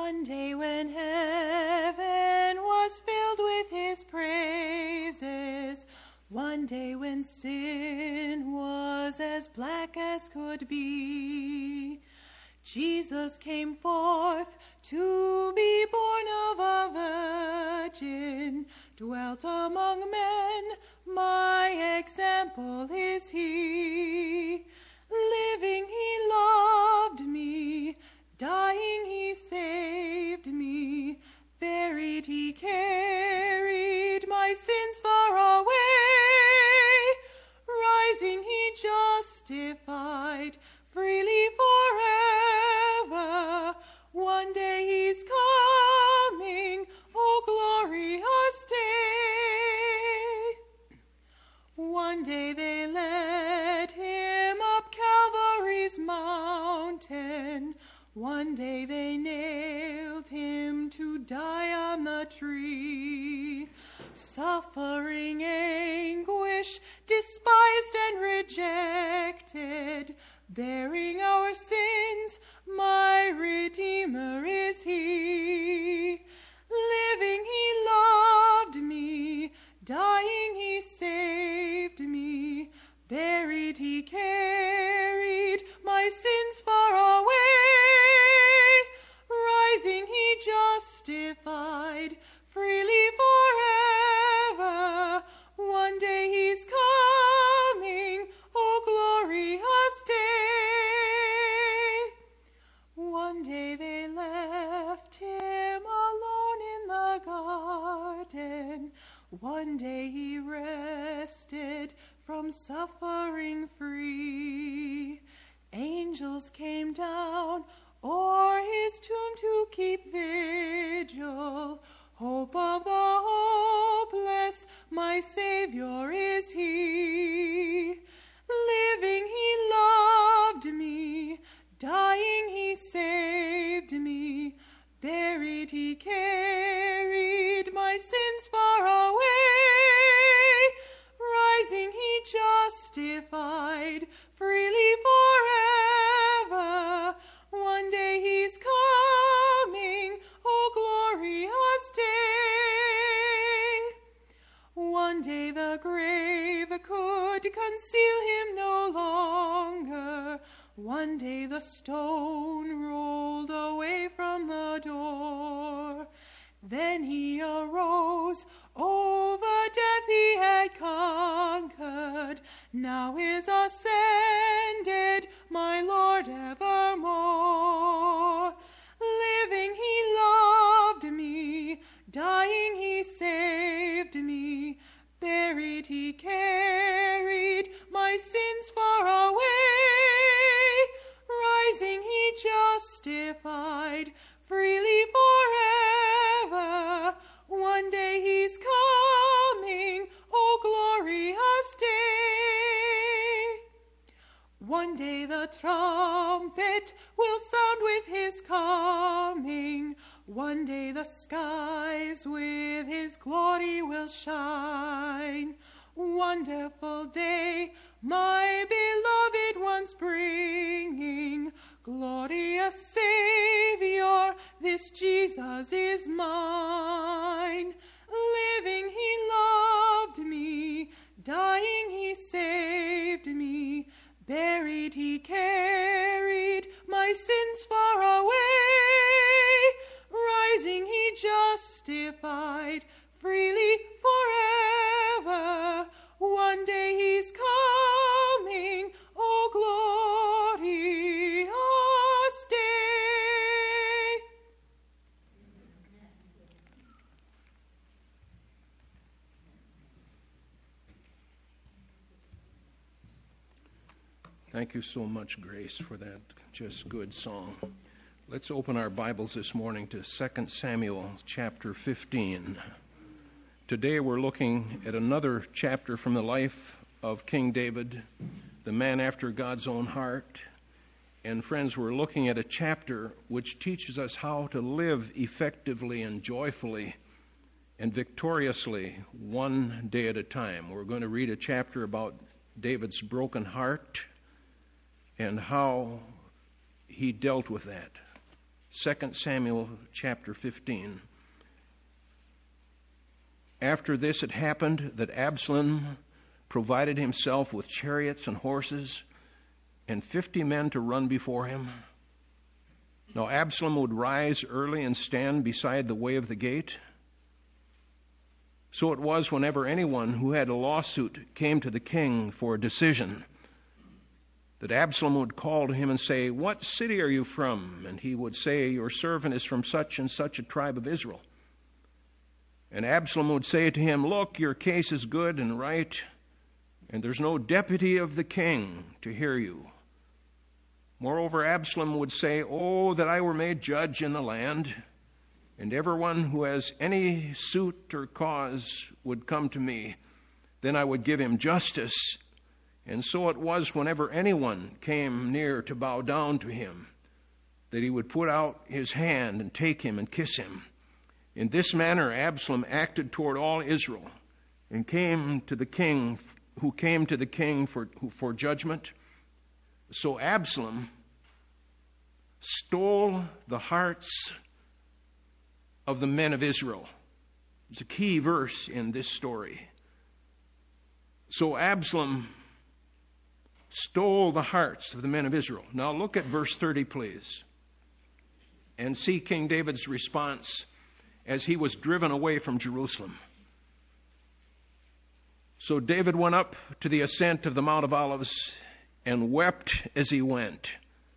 One day when heaven was filled with his praises, one day when sin was as black as could be, Jesus came forth to be born of a virgin, dwelt among men, my example is he. Living he loved me, dying he saved me, buried he carried my sins far away, rising he justified freely forever. One day he's coming, oh glorious day. One day they led him up Calvary's mountain. One day they nailed him to die on the tree. Suffering anguish, despised and rejected, bearing our sins, my Redeemer is he. Living he loved me, dying he saved me, buried he carried my sins far away, rising he justified freely forever. One day he's coming, oh glorious day. One day they left him alone in the garden. One day he rested from suffering free. Angels came down o'er his tomb to keep vigil. Hope of the hopeless, my Savior is he. Living he loved me, dying he saved me, buried he carried my sins far away, rising he justified freely forever. One day he's coming, oh glorious day. One day the grave could conceal him no longer. One day the stone rolled away from the door. Then he arose, over death he had conquered. Now is ascended, my Lord evermore. Living he loved me, dying he saved me, buried he carried my sins far away, rising he justified freely forever. One day he's coming, oh glorious day. One day the trumpet will sound with his coming. One day the skies with his glory will shine. Wonderful day, my beloved one's bringing. Glorious Savior, this Jesus is mine. Living he loved me, dying he saved me, buried he carried my sins far away, rising he justified freely forever. One day he's coming, oh glorious day. Thank you so much, Grace, for that just good song. Let's open our Bibles this morning to 2 Samuel chapter 15. Today we're looking at another chapter from the life of King David, the man after God's own heart. And friends, we're looking at a chapter which teaches us how to live effectively and joyfully and victoriously one day at a time. We're going to read a chapter about David's broken heart and how he dealt with that. 2 Samuel chapter 15. After this it happened that Absalom provided himself with chariots and horses and 50 men to run before him. Now Absalom would rise early and stand beside the way of the gate. So it was whenever anyone who had a lawsuit came to the king for a decision, that Absalom would call to him and say, "What city are you from?" And he would say, "Your servant is from such and such a tribe of Israel." And Absalom would say to him, "Look, your case is good and right, and there's no deputy of the king to hear you." Moreover, Absalom would say, "Oh, that I were made judge in the land, and everyone who has any suit or cause would come to me. Then I would give him justice." And so it was whenever anyone came near to bow down to him, that he would put out his hand and take him and kiss him. In this manner Absalom acted toward all Israel, and came to the king, who came to the king for judgment. So Absalom stole the hearts of the men of Israel. It's a key verse in this story. So Absalom stole the hearts of the men of Israel. Now look at verse 30, please, and see King David's response as he was driven away from Jerusalem. So David went up to the ascent of the Mount of Olives and wept as he went.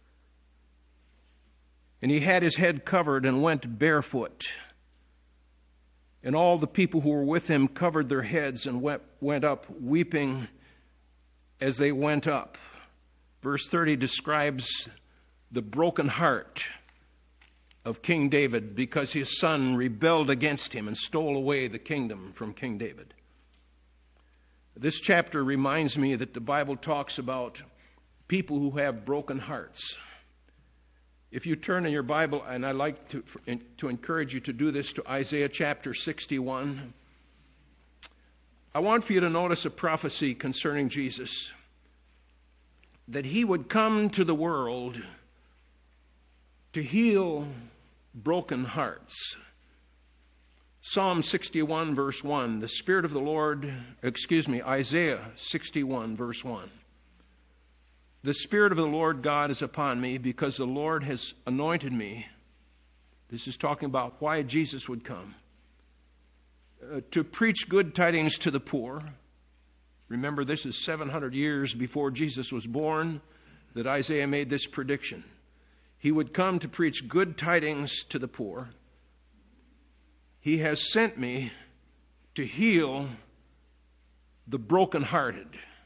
And he had his head covered and went barefoot. And all the people who were with him covered their heads and went up weeping as they went up. Verse 30 describes the broken heart of King David because his son rebelled against him and stole away the kingdom from King David. This chapter reminds me that the Bible talks about people who have broken hearts. If you turn in your Bible, and I'd like to encourage you to do this, to Isaiah chapter 61, I want for you to notice a prophecy concerning Jesus, that he would come to the world to heal broken hearts. Psalm 61 verse 1, the Spirit of the Lord, Isaiah 61 verse 1. The Spirit of the Lord God is upon me because the Lord has anointed me. This is talking about why Jesus would come. To preach good tidings to the poor. Remember, this is 700 years before Jesus was born that Isaiah made this prediction. He would come to preach good tidings to the poor. He has sent me to heal the brokenhearted.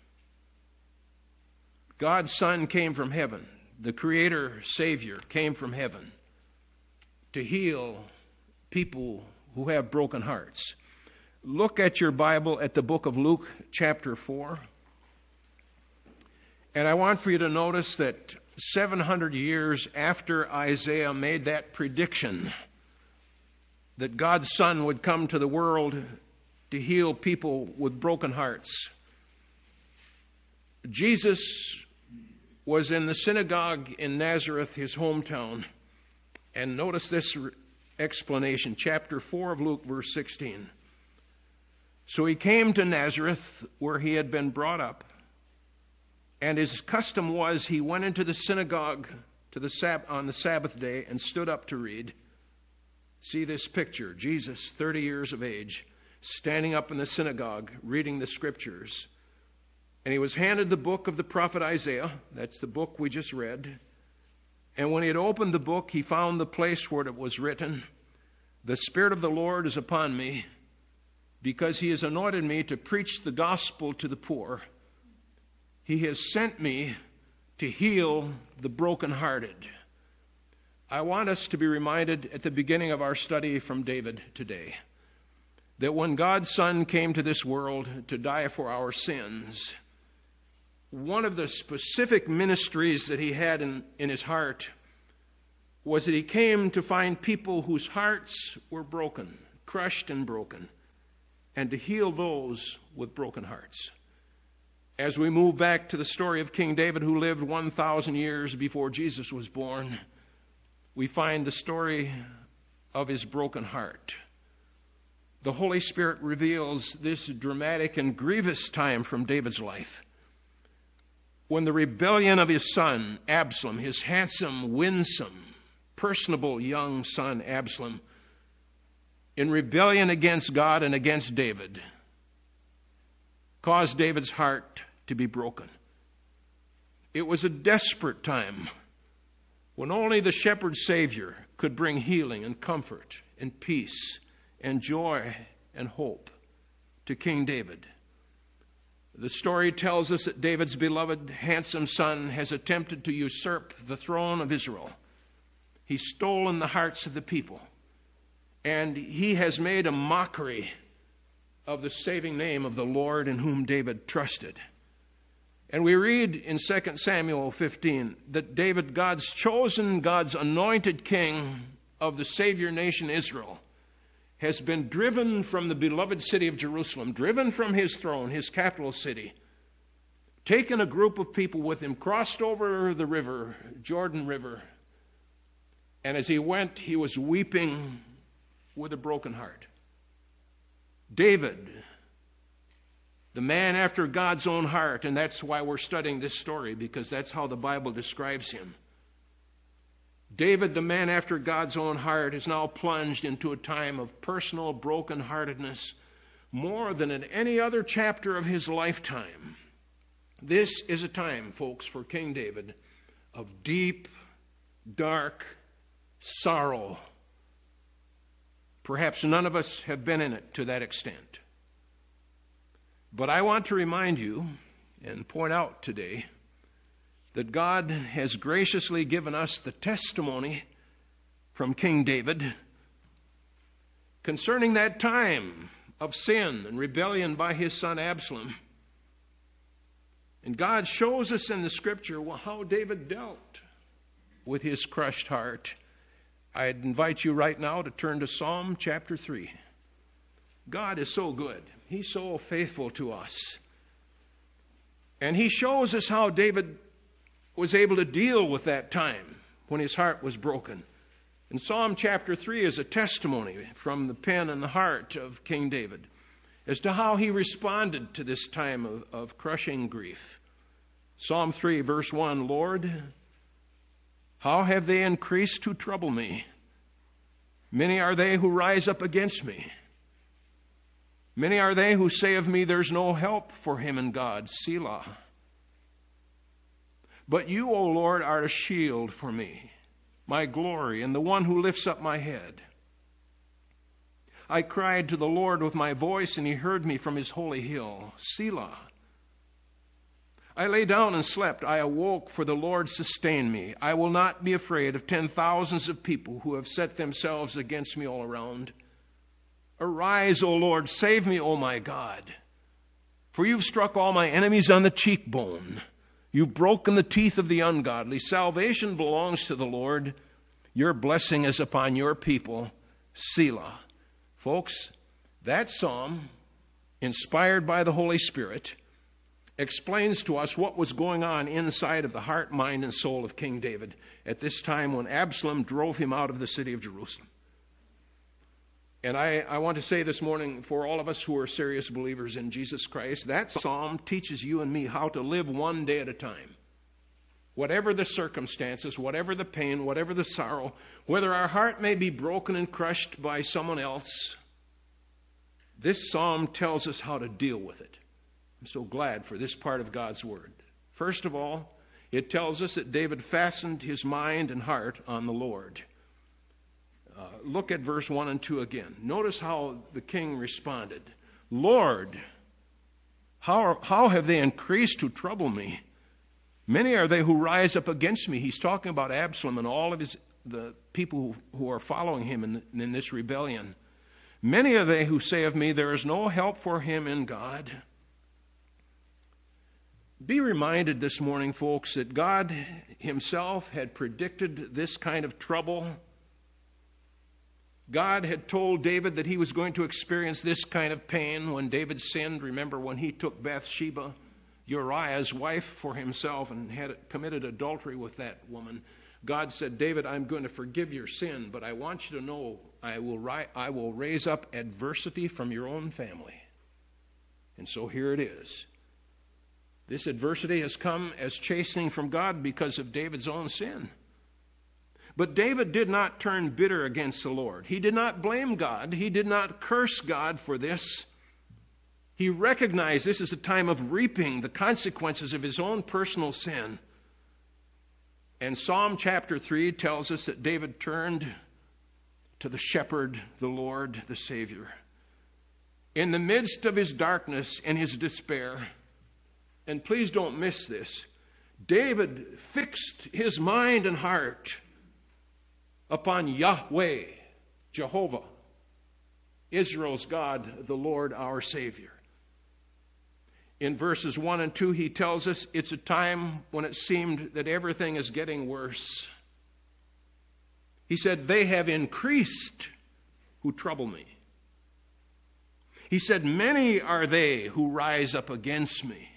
God's Son came from heaven. The Creator, Savior, came from heaven to heal people who have broken hearts. Look at your Bible at the book of Luke, chapter 4. And I want for you to notice that 700 years after Isaiah made that prediction that God's Son would come to the world to heal people with broken hearts, Jesus was in the synagogue in Nazareth, his hometown. And notice this explanation, chapter 4 of Luke, verse 16. So he came to Nazareth, where he had been brought up, and his custom was he went into the synagogue on the Sabbath day and stood up to read. See this picture, Jesus, 30 years of age, standing up in the synagogue, reading the scriptures. And he was handed the book of the prophet Isaiah. That's the book we just read. And when he had opened the book, he found the place where it was written, "The Spirit of the Lord is upon me, because he has anointed me to preach the gospel to the poor. He has sent me to heal the brokenhearted." I want us to be reminded at the beginning of our study from David today that when God's Son came to this world to die for our sins, one of the specific ministries that he had in his heart was that he came to find people whose hearts were broken, crushed and broken, and to heal those with broken hearts. As we move back to the story of King David, who lived 1,000 years before Jesus was born, we find the story of his broken heart. The Holy Spirit reveals this dramatic and grievous time from David's life, when the rebellion of his son, Absalom, his handsome, winsome, personable young son, Absalom, in rebellion against God and against David, caused David's heart to be broken. It was a desperate time when only the shepherd Savior could bring healing and comfort and peace and joy and hope to King David. The story tells us that David's beloved, handsome son has attempted to usurp the throne of Israel. He's stolen the hearts of the people, and he has made a mockery of the saving name of the Lord in whom David trusted. And we read in 2 Samuel 15 that David, God's chosen, God's anointed king of the Savior nation Israel, has been driven from the beloved city of Jerusalem, driven from his throne, his capital city, taken a group of people with him, crossed over the river, Jordan River, and as he went, he was weeping with a broken heart. David, the man after God's own heart, and that's why we're studying this story, because that's how the Bible describes him. David, the man after God's own heart, is now plunged into a time of personal brokenheartedness more than in any other chapter of his lifetime. This is a time, folks, for King David of deep, dark sorrow. Perhaps none of us have been in it to that extent. But I want to remind you and point out today that God has graciously given us the testimony from King David concerning that time of sin and rebellion by his son Absalom. And God shows us in the Scripture how David dealt with his crushed heart. I'd invite you right now to turn to Psalm chapter 3. God is so good. He's so faithful to us. And he shows us how David was able to deal with that time when his heart was broken. And Psalm chapter 3 is a testimony from the pen and the heart of King David as to how he responded to this time of crushing grief. Psalm 3, verse 1, Lord, how have they increased to trouble me? Many are they who rise up against me. Many are they who say of me, there's no help for him in God. Selah. But you, O Lord, are a shield for me, my glory, and the one who lifts up my head. I cried to the Lord with my voice, and he heard me from his holy hill. Selah. I lay down and slept. I awoke, for the Lord sustained me. I will not be afraid of 10,000s of people who have set themselves against me all around. Arise, O Lord, save me, O my God. For you've struck all my enemies on the cheekbone. You've broken the teeth of the ungodly. Salvation belongs to the Lord. Your blessing is upon your people. Selah. Folks, that psalm, inspired by the Holy Spirit, explains to us what was going on inside of the heart, mind, and soul of King David at this time when Absalom drove him out of the city of Jerusalem. And I want to say this morning, for all of us who are serious believers in Jesus Christ, that psalm teaches you and me how to live one day at a time. Whatever the circumstances, whatever the pain, whatever the sorrow, whether our heart may be broken and crushed by someone else, this psalm tells us how to deal with it. I'm so glad for this part of God's Word. First of all, it tells us that David fastened his mind and heart on the Lord. Look at verse 1 and 2 again. Notice how the king responded. Lord, how have they increased to trouble me? Many are they who rise up against me. He's talking about Absalom and all of the people who are following him in this rebellion. Many are they who say of me, there is no help for him in God. Be reminded this morning, folks, that God himself had predicted this kind of trouble. God had told David that he was going to experience this kind of pain when David sinned. Remember when he took Bathsheba Uriah's wife for himself and had committed adultery with that woman, God said, David, I'm going to forgive your sin, but I want you to know I will raise up adversity from your own family. And so here it is. This adversity has come as chastening from God because of David's own sin. But David did not turn bitter against the Lord. He did not blame God. He did not curse God for this. He recognized this is a time of reaping the consequences of his own personal sin. And Psalm chapter 3 tells us that David turned to the shepherd, the Lord, the Savior. In the midst of his darkness and his despair, and please don't miss this, David fixed his mind and heart upon Yahweh, Jehovah, Israel's God, the Lord, our Savior. In verses 1 and 2, he tells us it's a time when it seemed that everything is getting worse. He said, they have increased who trouble me. He said, many are they who rise up against me.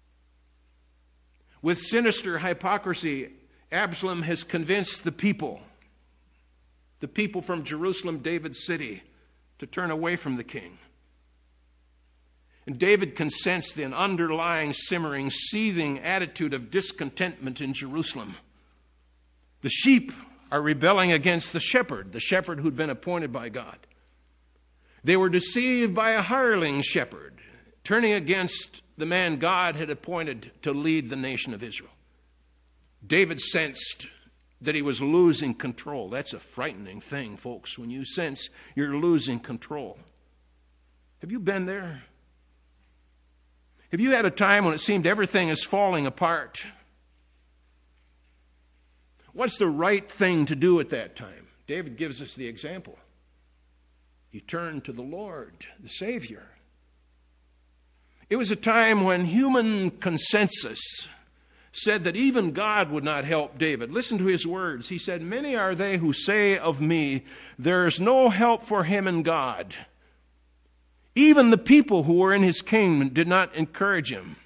With sinister hypocrisy, Absalom has convinced the people from Jerusalem, David's city, to turn away from the king. And David can sense the underlying, simmering, seething attitude of discontentment in Jerusalem. The sheep are rebelling against the shepherd who'd been appointed by God. They were deceived by a hireling shepherd, turning against the man God had appointed to lead the nation of Israel. David sensed that he was losing control. That's a frightening thing, folks, when you sense you're losing control. Have you been there? Have you had a time when it seemed everything is falling apart? What's the right thing to do at that time? David gives us the example. He turned to the Lord, the Savior. It was a time when human consensus said that even God would not help David. Listen to his words. He said, many are they who say of me, there is no help for him in God. Even the people who were in his kingdom did not encourage him.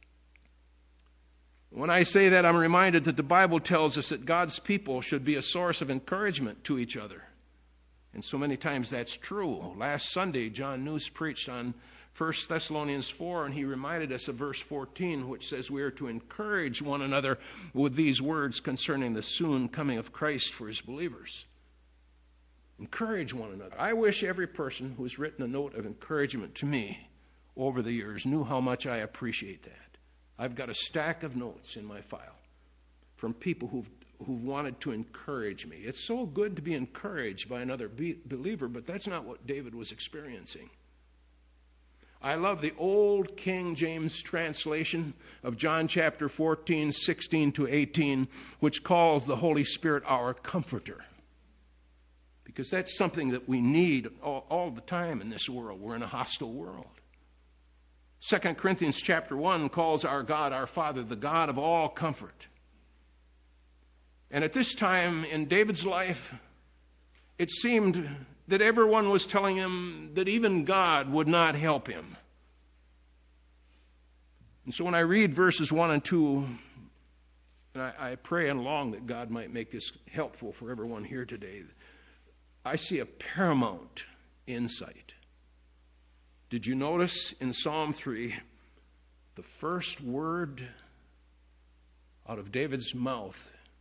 When I say that, I'm reminded that the Bible tells us that God's people should be a source of encouragement to each other. And so many times that's true. Last Sunday, John News preached on 1 Thessalonians 4, and he reminded us of verse 14, which says we are to encourage one another with these words concerning the soon coming of Christ for his believers. Encourage one another. I wish every person who's written a note of encouragement to me over the years knew how much I appreciate that. I've got a stack of notes in my file from people who've wanted to encourage me. It's so good to be encouraged by another believer, but that's not what David was experiencing. I love the old King James translation of John chapter 14, 16 to 18, which calls the Holy Spirit our comforter. Because that's something that we need all the time in this world. We're in a hostile world. 2 Corinthians chapter 1 calls our God, our Father, the God of all comfort. And at this time in David's life, it seemed that everyone was telling him that even God would not help him. And so when I read verses 1 and 2, and I pray and long that God might make this helpful for everyone here today, I see a paramount insight. Did you notice in Psalm 3, the first word out of David's mouth,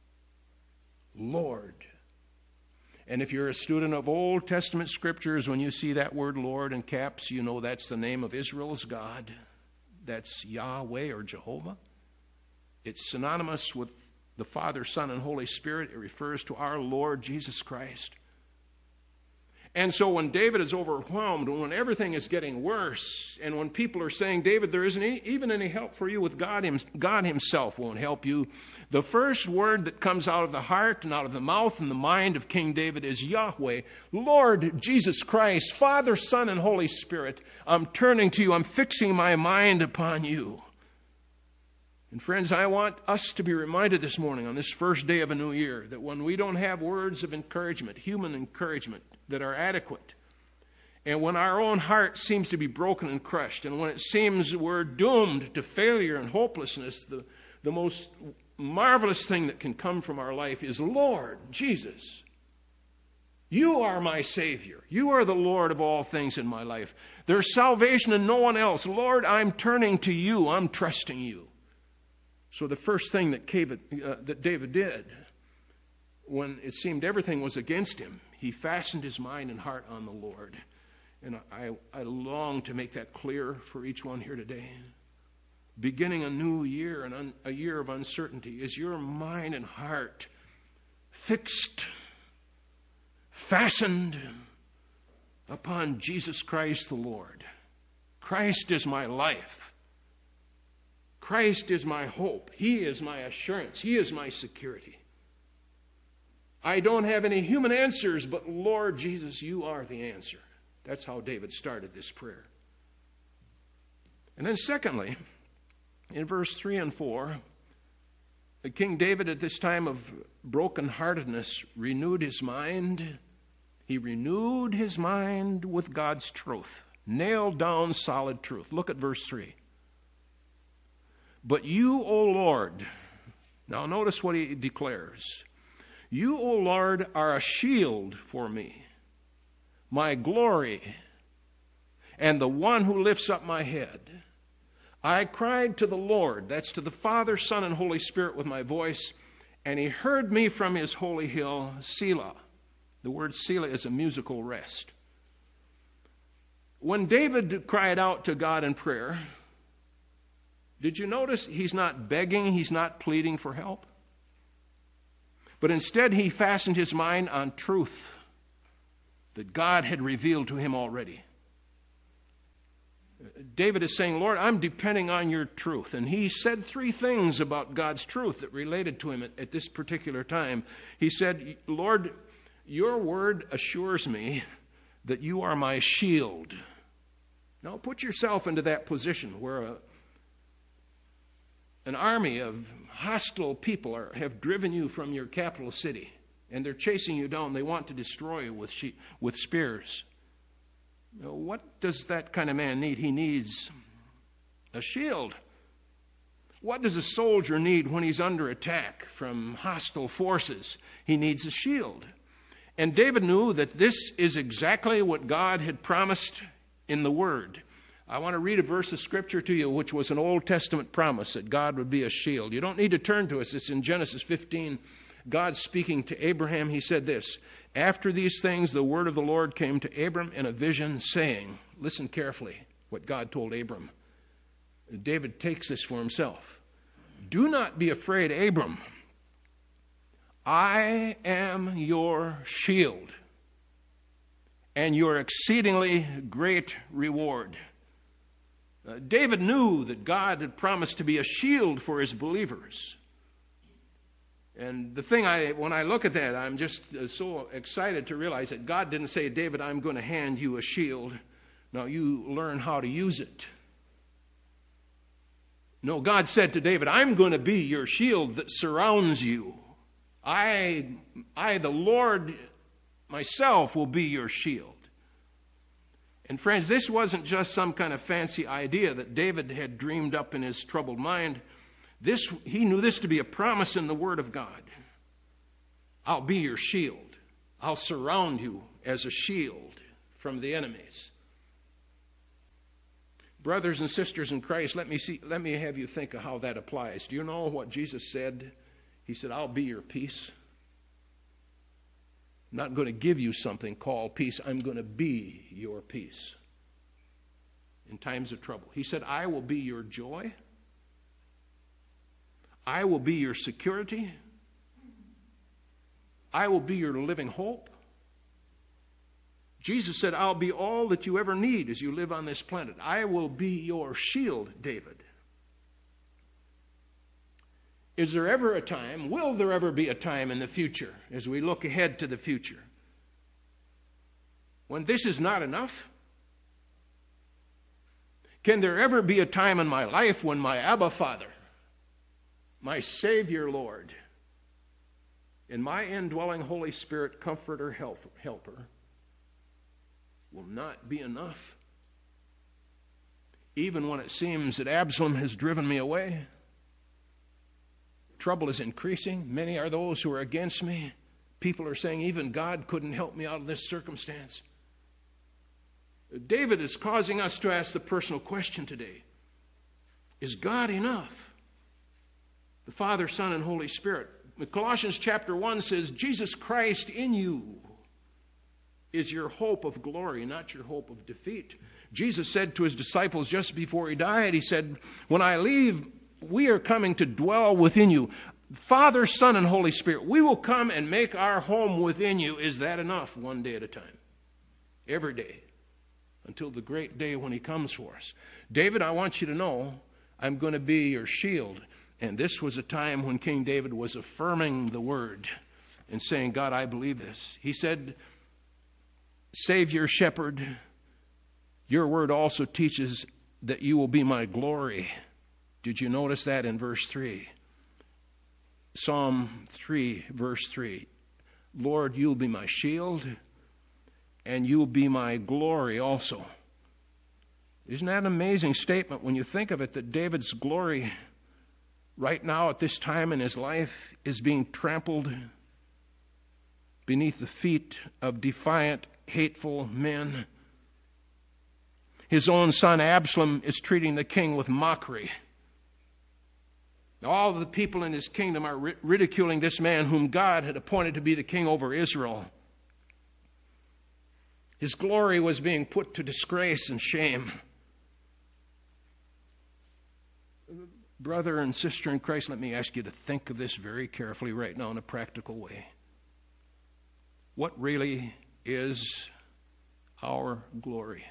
Lord. And if you're a student of Old Testament scriptures, when you see that word Lord in caps, you know that's the name of Israel's God. That's Yahweh or Jehovah. It's synonymous with the Father, Son, and Holy Spirit. It refers to our Lord Jesus Christ. And so when David is overwhelmed, when everything is getting worse, and when people are saying, David, there isn't even any help for you with God himself won't help you, the first word that comes out of the heart and out of the mouth and the mind of King David is Yahweh, Lord Jesus Christ, Father, Son, and Holy Spirit. I'm turning to you. I'm fixing my mind upon you. And friends, I want us to be reminded this morning on this first day of a new year that when we don't have words of encouragement, human encouragement, that are adequate, And when our own heart seems to be broken and crushed, and when it seems we're doomed to failure and hopelessness, the most marvelous thing that can come from our life is, Lord Jesus, you are my Savior. You are the Lord of all things in my life. There's salvation in no one else. Lord, I'm turning to you. I'm trusting you. So the first thing that David did, when it seemed everything was against him, he fastened his mind and heart on the Lord. And I long to make that clear for each one here today. Beginning a new year and a year of uncertainty, is your mind and heart fixed, fastened upon Jesus Christ the Lord? Christ is my life. Christ is my hope. He is my assurance. He is my security. I don't have any human answers, but Lord Jesus, you are the answer. That's how David started this prayer. And then secondly, in verse 3 and 4, King David at this time of brokenheartedness renewed his mind. He renewed his mind with God's truth. Nailed down solid truth. Look at verse 3. But you, O Lord, now notice what he declares. You, O Lord, are a shield for me, my glory, and the one who lifts up my head. I cried to the Lord, that's to the Father, Son, and Holy Spirit with my voice, and he heard me from his holy hill, Selah. The word Selah is a musical rest. When David cried out to God in prayer, did you notice he's not begging, he's not pleading for help? But instead he fastened his mind on truth that God had revealed to him already. David is saying, Lord, I'm depending on your truth. And he said three things about God's truth that related to him at this particular time. He said, Lord, your word assures me that you are my shield. Now put yourself into that position where an army of hostile people have driven you from your capital city. And they're chasing you down. They want to destroy you with spears. What does that kind of man need? He needs a shield. What does a soldier need when he's under attack from hostile forces? He needs a shield. And David knew that this is exactly what God had promised in the Word. I want to read a verse of Scripture to you, which was an Old Testament promise that God would be a shield. You don't need to turn to us. It's in Genesis 15. God speaking to Abraham, he said this, after these things, the word of the Lord came to Abram in a vision, saying, listen carefully what God told Abram. David takes this for himself. Do not be afraid, Abram. I am your shield and your exceedingly great reward. David knew that God had promised to be a shield for his believers. And the thing, when I look at that, I'm just so excited to realize that God didn't say, David, I'm going to hand you a shield. Now you learn how to use it. No, God said to David, I'm going to be your shield that surrounds you. I, the Lord myself, will be your shield. And friends, this wasn't just some kind of fancy idea that David had dreamed up in his troubled mind. He knew this to be a promise in the Word of God. I'll be your shield. I'll surround you as a shield from the enemies. Brothers and sisters in Christ, let me have you think of how that applies. Do you know what Jesus said? He said, I'll be your peace. I'm not going to give you something called peace. I'm going to be your peace in times of trouble. He said, I will be your joy. I will be your security. I will be your living hope. Jesus said, I'll be all that you ever need as you live on this planet. I will be your shield, David. Is there ever a time, will there ever be a time in the future, as we look ahead to the future, when this is not enough? Can there ever be a time in my life when my Abba Father, my Savior, Lord, and my indwelling Holy Spirit, Comforter, Helper, will not be enough. Even when it seems that Absalom has driven me away, trouble is increasing. Many are those who are against me. People are saying even God couldn't help me out of this circumstance. David is causing us to ask the personal question today. Is God enough? The Father, Son, and Holy Spirit. Colossians chapter 1 says, Jesus Christ in you is your hope of glory, not your hope of defeat. Jesus said to his disciples just before he died, he said, when I leave, we are coming to dwell within you. Father, Son, and Holy Spirit, we will come and make our home within you. Is that enough? One day at a time. Every day. Until the great day when he comes for us. David, I want you to know, I'm going to be your shield. And this was a time when King David was affirming the word and saying, God, I believe this. He said, Savior, shepherd, your word also teaches that you will be my glory. Did you notice that in verse 3? Psalm 3, verse 3. Lord, you'll be my shield, and you'll be my glory also. Isn't that an amazing statement when you think of it, that David's glory right now at this time in his life is being trampled beneath the feet of defiant, hateful men. His own son Absalom is treating the king with mockery. All the people in his kingdom are ridiculing this man whom God had appointed to be the king over Israel. His glory was being put to disgrace and shame. Brother and sister in Christ, let me ask you to think of this very carefully right now in a practical way. What really is our glory?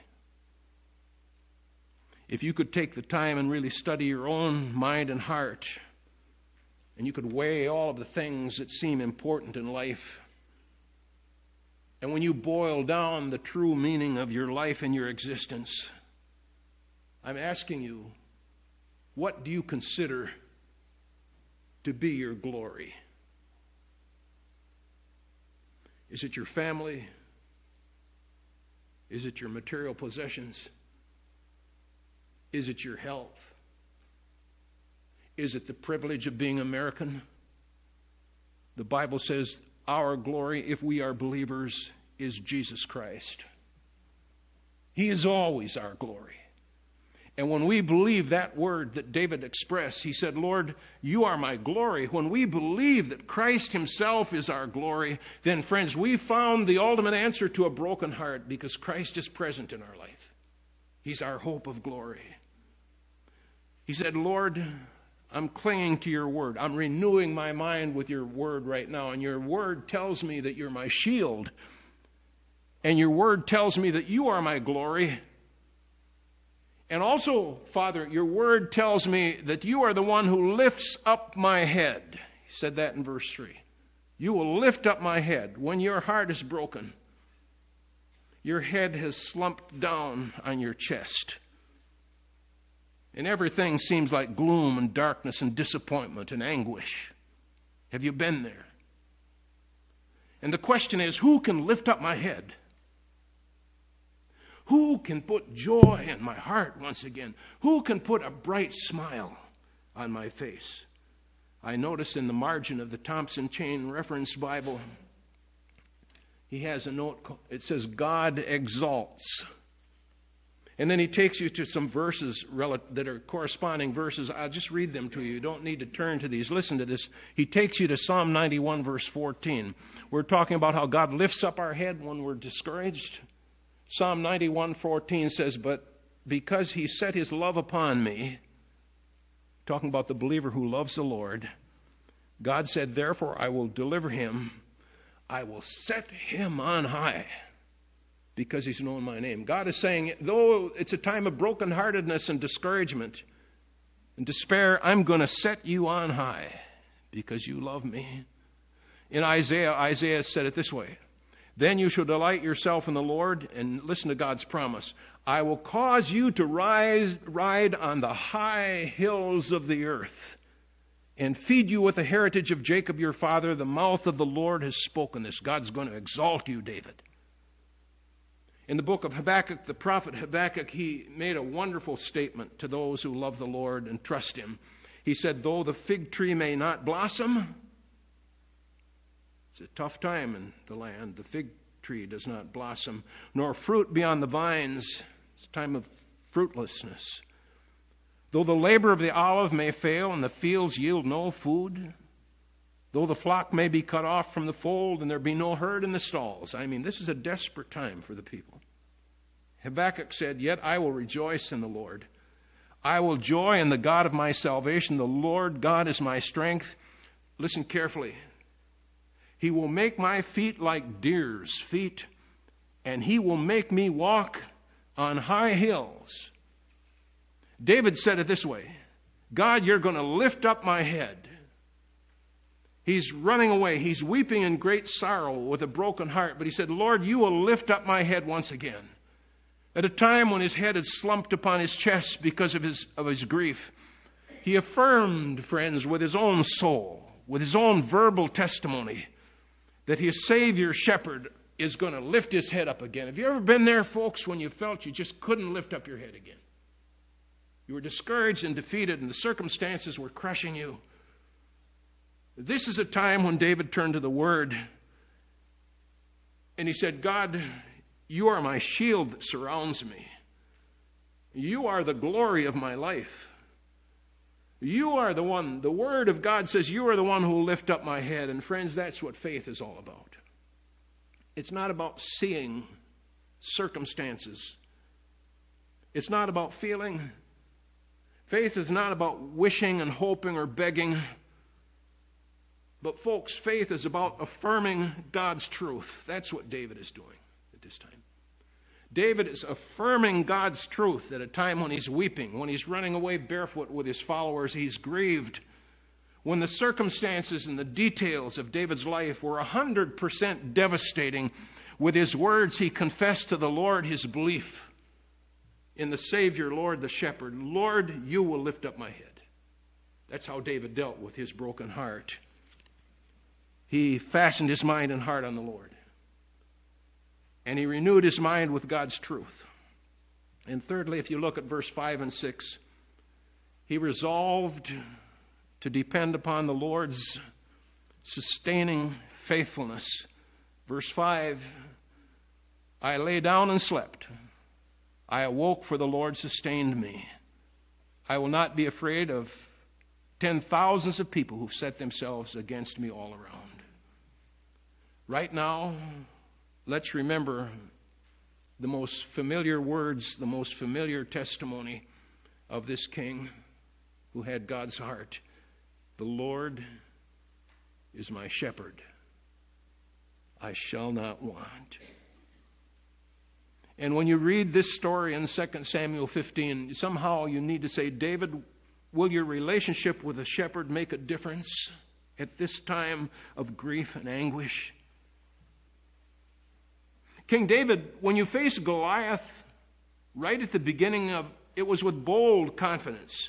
If you could take the time and really study your own mind and heart, and you could weigh all of the things that seem important in life, and when you boil down the true meaning of your life and your existence, I'm asking you, what do you consider to be your glory? Is it your family? Is it your material possessions? Is it your health? Is it the privilege of being American? The Bible says our glory, if we are believers, is Jesus Christ. He is always our glory. And when we believe that word that David expressed, he said, Lord, you are my glory. When we believe that Christ himself is our glory, then, friends, we found the ultimate answer to a broken heart, because Christ is present in our life. He's our hope of glory. He said, Lord, I'm clinging to your word. I'm renewing my mind with your word right now. And your word tells me that you're my shield. And your word tells me that you are my glory. And also, Father, your word tells me that you are the one who lifts up my head. He said that in verse 3. You will lift up my head. When your heart is broken, your head has slumped down on your chest. And everything seems like gloom and darkness and disappointment and anguish. Have you been there? And the question is, who can lift up my head? Who can put joy in my heart once again? Who can put a bright smile on my face? I notice in the margin of the Thompson Chain Reference Bible, he has a note, it says, God exalts. And then he takes you to some verses that are corresponding verses. I'll just read them to you. You don't need to turn to these. Listen to this. He takes you to Psalm 91, verse 14. We're talking about how God lifts up our head when we're discouraged. Psalm 91:14 says, but because he set his love upon me, talking about the believer who loves the Lord, God said, therefore I will deliver him. I will set him on high because he's known my name. God is saying, though it's a time of brokenheartedness and discouragement and despair, I'm going to set you on high because you love me. In Isaiah said it this way. Then you shall delight yourself in the Lord, and listen to God's promise. I will cause you to ride on the high hills of the earth and feed you with the heritage of Jacob your father. The mouth of the Lord has spoken this. God's going to exalt you, David. In the book of Habakkuk, the prophet Habakkuk, he made a wonderful statement to those who love the Lord and trust Him. He said, though the fig tree may not blossom, it's a tough time in the land. The fig tree does not blossom, nor fruit be on the vines. It's a time of fruitlessness. Though the labor of the olive may fail and the fields yield no food, though the flock may be cut off from the fold and there be no herd in the stalls. I mean, this is a desperate time for the people. Habakkuk said, yet I will rejoice in the Lord. I will joy in the God of my salvation. The Lord God is my strength. Listen carefully. He will make my feet like deer's feet, and He will make me walk on high hills. David said it this way, God, you're going to lift up my head. He's running away. He's weeping in great sorrow with a broken heart. But he said, Lord, you will lift up my head once again. At a time when his head had slumped upon his chest because of his grief, he affirmed, friends, with his own soul, with his own verbal testimony, that his Savior shepherd is going to lift his head up again. Have you ever been there, folks, when you felt you just couldn't lift up your head again? You were discouraged and defeated, and the circumstances were crushing you. This is a time when David turned to the Word, and he said, God, you are my shield that surrounds me. You are the glory of my life. You are the one, the Word of God says, you are the one who will lift up my head. And friends, that's what faith is all about. It's not about seeing circumstances. It's not about feeling. Faith is not about wishing and hoping or begging. But folks, faith is about affirming God's truth. That's what David is doing at this time. David is affirming God's truth at a time when he's weeping, when he's running away barefoot with his followers, he's grieved. When the circumstances and the details of David's life were 100% devastating, with his words he confessed to the Lord his belief in the Savior, Lord the Shepherd. Lord, you will lift up my head. That's how David dealt with his broken heart. He fastened his mind and heart on the Lord. And he renewed his mind with God's truth. And thirdly, if you look at verse 5 and 6, he resolved to depend upon the Lord's sustaining faithfulness. Verse 5, I lay down and slept. I awoke, for the Lord sustained me. I will not be afraid of 10,000s of people who've set themselves against me all around. Right now, let's remember the most familiar words, the most familiar testimony of this king who had God's heart. The Lord is my shepherd. I shall not want. And when you read this story in 2 Samuel 15, somehow you need to say, David, will your relationship with the shepherd make a difference at this time of grief and anguish? King David, when you face Goliath, right at the beginning of it was with bold confidence.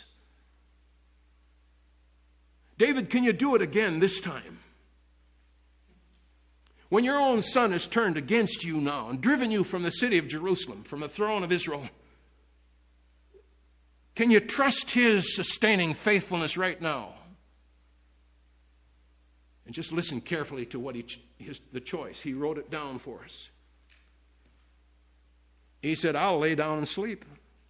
David, can you do it again this time? When your own son is turned against you now and driven you from the city of Jerusalem, from the throne of Israel, can you trust his sustaining faithfulness right now? And just listen carefully to what the choice. He wrote it down for us. He said, I'll lay down and sleep.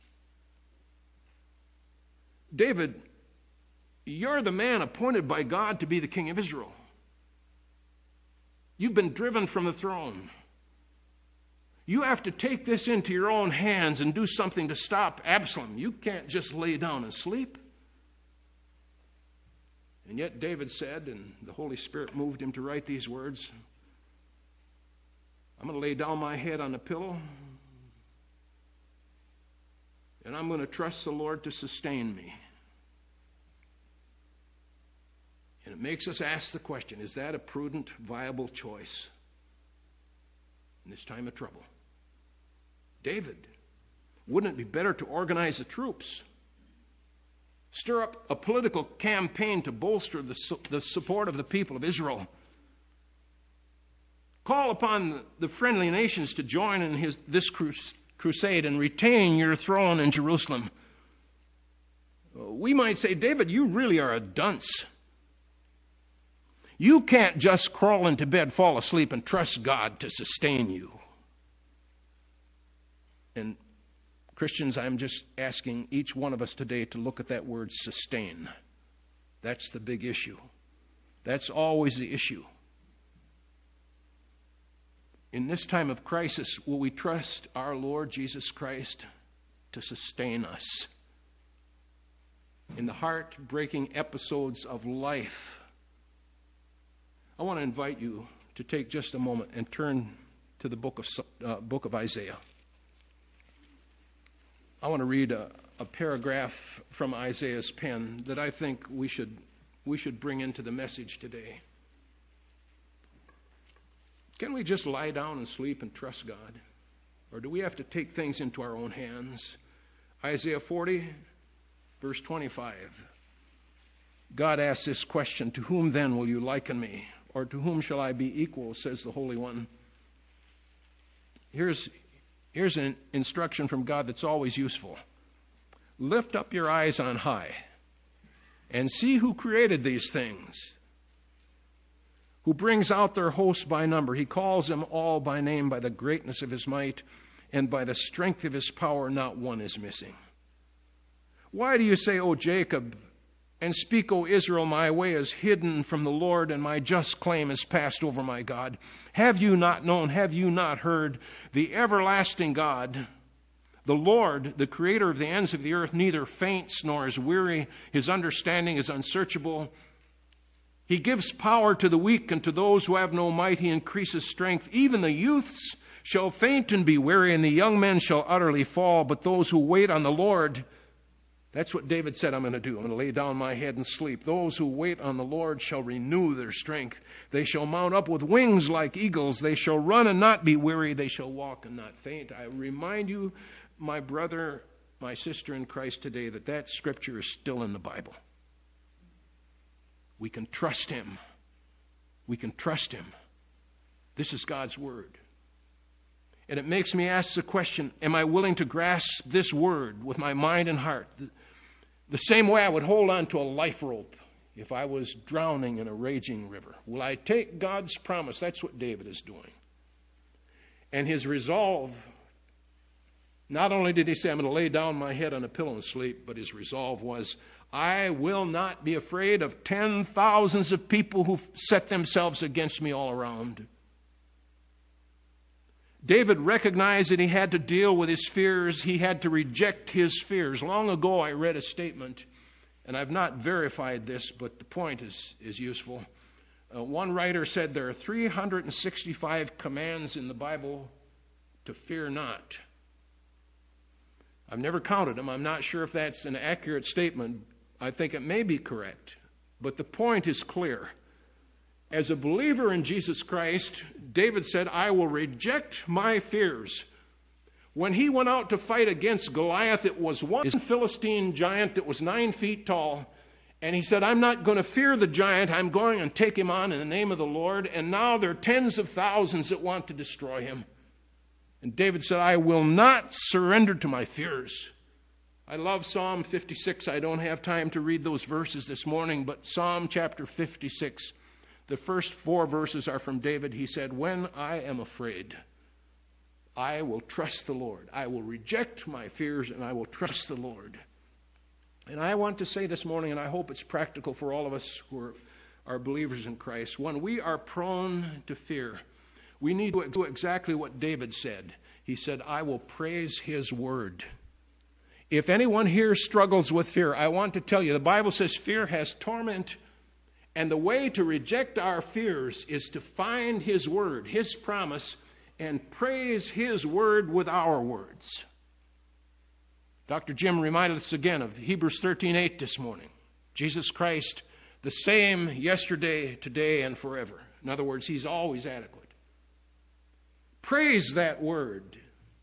David, you're the man appointed by God to be the king of Israel. You've been driven from the throne. You have to take this into your own hands and do something to stop Absalom. You can't just lay down and sleep. And yet David said, and the Holy Spirit moved him to write these words, I'm going to lay down my head on a pillow, and I'm going to trust the Lord to sustain me. And it makes us ask the question, is that a prudent, viable choice in this time of trouble? David, wouldn't it be better to organize the troops? Stir up a political campaign to bolster the support of the people of Israel. Call upon the friendly nations to join in this crusade and retain your throne in Jerusalem. We might say, David, you really are a dunce. You can't just crawl into bed, fall asleep, and trust God to sustain you. And Christians, I'm just asking each one of us today to look at that word sustain. That's the big issue. That's always the issue. In this time of crisis, will we trust our Lord Jesus Christ to sustain us? In the heartbreaking episodes of life, I want to invite you to take just a moment and turn to the book of Isaiah. I want to read a paragraph from Isaiah's pen that I think we should bring into the message today. Can we just lie down and sleep and trust God? Or do we have to take things into our own hands? Isaiah 40, verse 25. God asks this question, to whom then will you liken me? Or to whom shall I be equal, says the Holy One. Here's an instruction from God that's always useful. Lift up your eyes on high and see who created these things, who brings out their hosts by number. He calls them all by name, by the greatness of his might, and by the strength of his power, not one is missing. Why do you say, O Jacob, and speak, O Israel, my way is hidden from the Lord, and my just claim is passed over my God? Have you not known, have you not heard? The everlasting God, the Lord, the creator of the ends of the earth, neither faints nor is weary. His understanding is unsearchable. He gives power to the weak, and to those who have no might he increases strength. Even the youths shall faint and be weary, and the young men shall utterly fall. But those who wait on the Lord, that's what David said I'm going to do. I'm going to lay down my head and sleep. Those who wait on the Lord shall renew their strength. They shall mount up with wings like eagles. They shall run and not be weary. They shall walk and not faint. I remind you, my brother, my sister in Christ today, that scripture is still in the Bible. We can trust him. We can trust him. This is God's word. And it makes me ask the question, am I willing to grasp this word with my mind and heart? The same way I would hold on to a life rope if I was drowning in a raging river. Will I take God's promise? That's what David is doing. And his resolve, not only did he say, I'm going to lay down my head on a pillow and sleep, but his resolve was, I will not be afraid of 10,000s of people who set themselves against me all around. David recognized that he had to deal with his fears. He had to reject his fears. Long ago, I read a statement, and I've not verified this, but the point is useful. One writer said there are 365 commands in the Bible to fear not. I've never counted them. I'm not sure if that's an accurate statement. I think it may be correct. But the point is clear. As a believer in Jesus Christ, David said, I will reject my fears. When he went out to fight against Goliath, it was one Philistine giant that was 9 feet tall. And he said, I'm not going to fear the giant. I'm going and take him on in the name of the Lord. And now there are tens of thousands that want to destroy him. And David said, I will not surrender to my fears. I love Psalm 56. I don't have time to read those verses this morning, but Psalm chapter 56, the first 4 verses are from David. He said, when I am afraid, I will trust the Lord. I will reject my fears and I will trust the Lord. And I want to say this morning, and I hope it's practical for all of us who are believers in Christ, when we are prone to fear, we need to do exactly what David said. He said, I will praise his word. If anyone here struggles with fear, I want to tell you, the Bible says fear has torment. And the way to reject our fears is to find his word, his promise, and praise his word with our words. Dr. Jim reminded us again of Hebrews 13:8 this morning. Jesus Christ, the same yesterday, today, and forever. In other words, he's always adequate. Praise that word.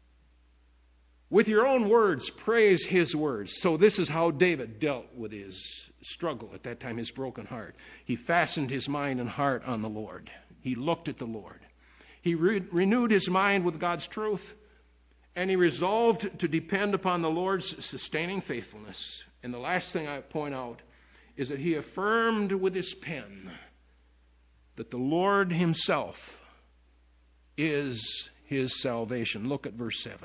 With your own words, praise his words. So this is how David dealt with his struggle at that time, his broken heart. He fastened his mind and heart on the Lord. He looked at the Lord. He renewed his mind with God's truth, and he resolved to depend upon the Lord's sustaining faithfulness. And the last thing I point out is that he affirmed with his pen that the Lord himself is his salvation. Look at verse 7.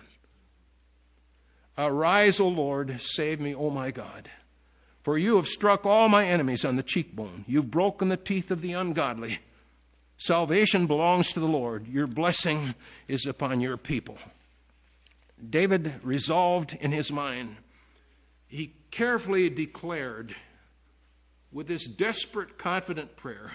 Arise, O Lord, save me, O my God. For you have struck all my enemies on the cheekbone. You've broken the teeth of the ungodly. Salvation belongs to the Lord. Your blessing is upon your people. David resolved in his mind. He carefully declared with this desperate, confident prayer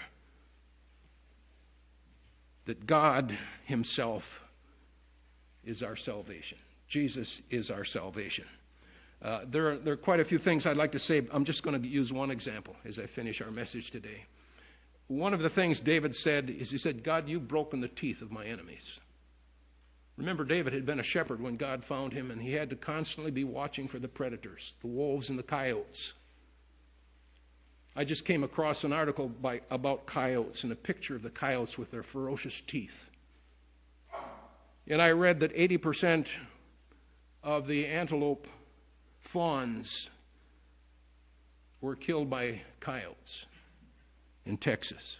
that God himself is our salvation. Jesus is our salvation. There are quite a few things I'd like to say. I'm just going to use one example as I finish our message today. One of the things David said is, he said, God, you've broken the teeth of my enemies. Remember, David had been a shepherd when God found him, and he had to constantly be watching for the predators, the wolves and the coyotes. I just came across an article about coyotes and a picture of the coyotes with their ferocious teeth. And I read that 80% of the antelope fawns were killed by coyotes in Texas.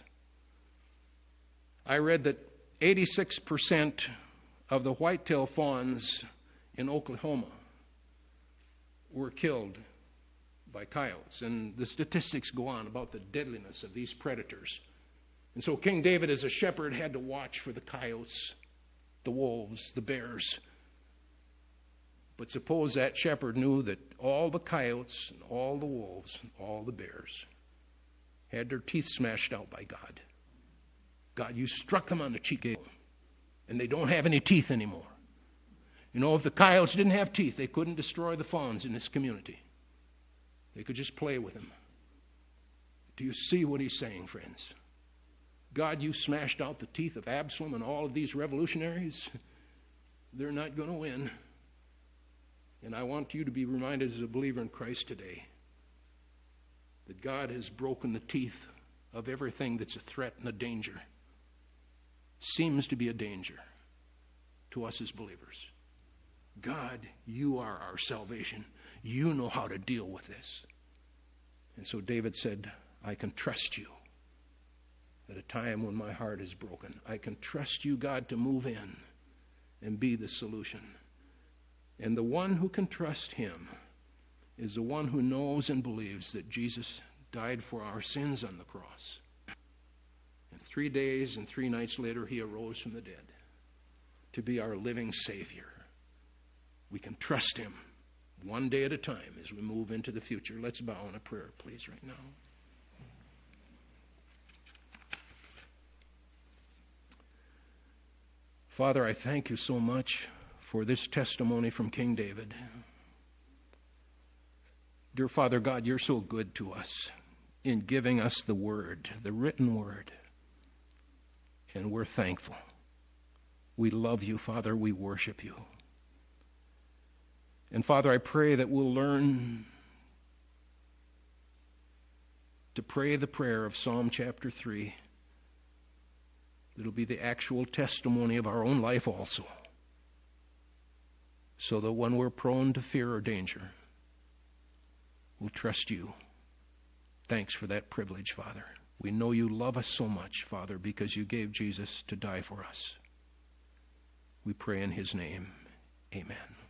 I read that 86% of the whitetail fawns in Oklahoma were killed by coyotes. And the statistics go on about the deadliness of these predators. And so King David, as a shepherd, had to watch for the coyotes, the wolves, the bears. But suppose that shepherd knew that all the coyotes and all the wolves and all the bears had their teeth smashed out by God. God, you struck them on the cheekbone, and they don't have any teeth anymore. You know, if the coyotes didn't have teeth, they couldn't destroy the fawns in this community. They could just play with them. Do you see what he's saying, friends? God, you smashed out the teeth of Absalom and all of these revolutionaries. They're not going to win. And I want you to be reminded as a believer in Christ today that God has broken the teeth of everything that's a threat and a danger. Seems to be a danger to us as believers. God, you are our salvation. You know how to deal with this. And so David said, I can trust you at a time when my heart is broken. I can trust you, God, to move in and be the solution. And the one who can trust him is the one who knows and believes that Jesus died for our sins on the cross. And 3 days and 3 nights later, he arose from the dead to be our living Savior. We can trust him one day at a time as we move into the future. Let's bow in a prayer, please, right now. Father, I thank you so much for this testimony from King David. Dear Father God, you're so good to us in giving us the word, the written word. And we're thankful. We love you, Father. We worship you. And Father, I pray that we'll learn to pray the prayer of Psalm chapter 3. It'll be the actual testimony of our own life also. So that when we're prone to fear or danger, we'll trust you. Thanks for that privilege, Father. We know you love us so much, Father, because you gave Jesus to die for us. We pray in his name. Amen.